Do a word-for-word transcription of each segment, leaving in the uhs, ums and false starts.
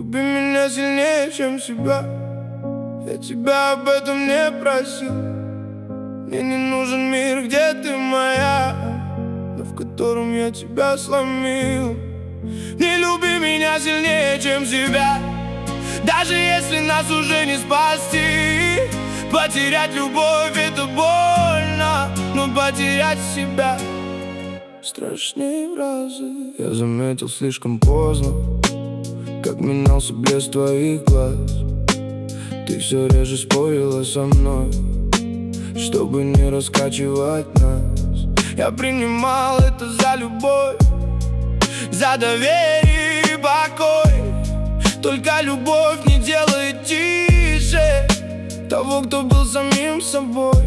Люби меня сильнее, чем себя. Я тебя об этом не просил. Мне не нужен мир, где ты моя, но в котором я тебя сломил. Не люби меня сильнее, чем себя. Даже если нас уже не спасти. Потерять любовь — это больно, но потерять себя страшнее в разы. Я заметил слишком поздно, как менялся блеск твоих глаз. Ты все реже спорила со мной, чтобы не раскачивать нас. Я принимал это за любовь, за доверие и покой. Только любовь не делает тише того, кто был самим собой.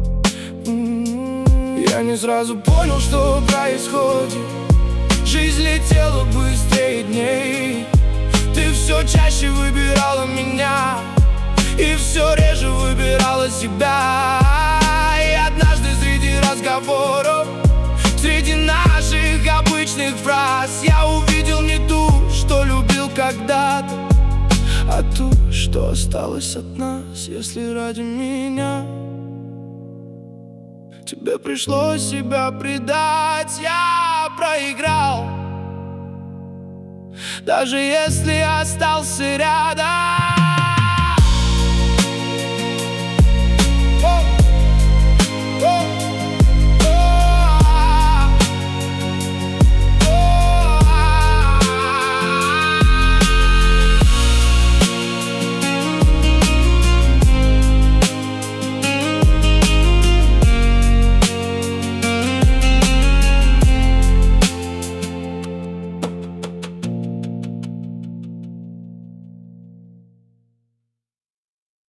Я не сразу понял, что происходит. Жизнь летела быстрее дней. Ты все чаще выбирала меня и все реже выбирала себя. И однажды среди разговоров, среди наших обычных фраз, я увидел не ту, что любил когда-то, а ту, что осталось от нас. Если ради меня тебе пришлось себя предать, я проиграл. Даже если осталось